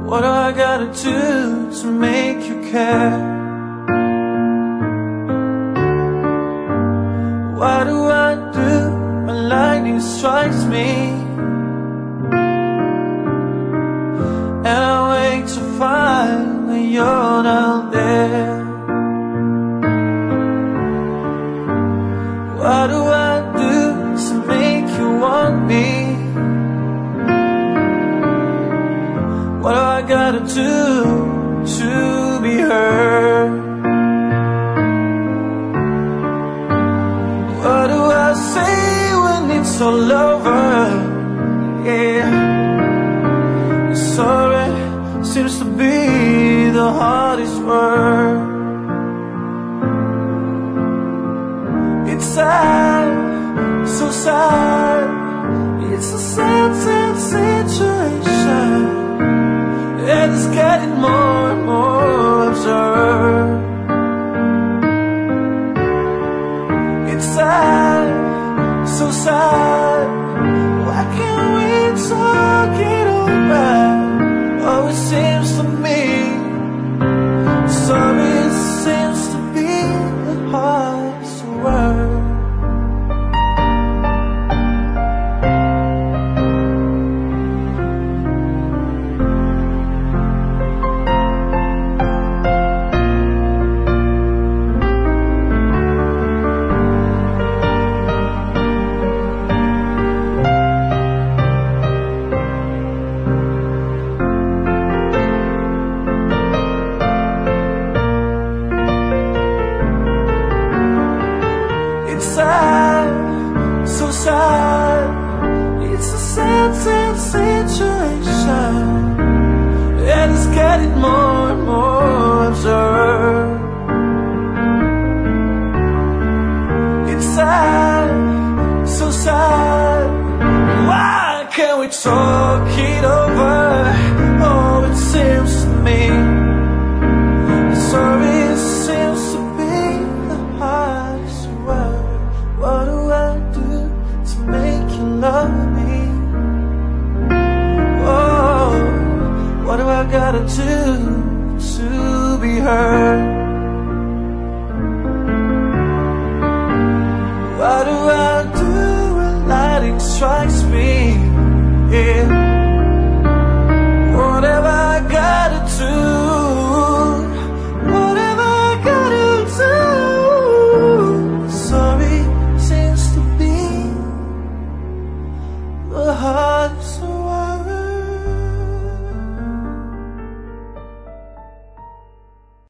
What do I gotta do to make you care? What do I do when lightning strikes me and I wake to find that you're not there? What do I do to make you want me? What do I gotta do to be heard? What do I say when it's all over? Yeah, sorry seems to be the hardest word. It's sad, so sad. It's a sad, sad situation, and it's getting more and more absurd. It's sad, so sad. Why can't we talk it over? Oh, it seems to me, sorry, it seems to be the hardest word. It's sad, so sad. It's a sad, sad situation, and it's getting more and more absurd. It's sad, so sad. Why can't we talk it over? Oh, it seems to me, sorry, it seems to be the hardest word. What do I do to make you love me? Oh, what do I gotta do to be heard? What do I do when lightning strikes me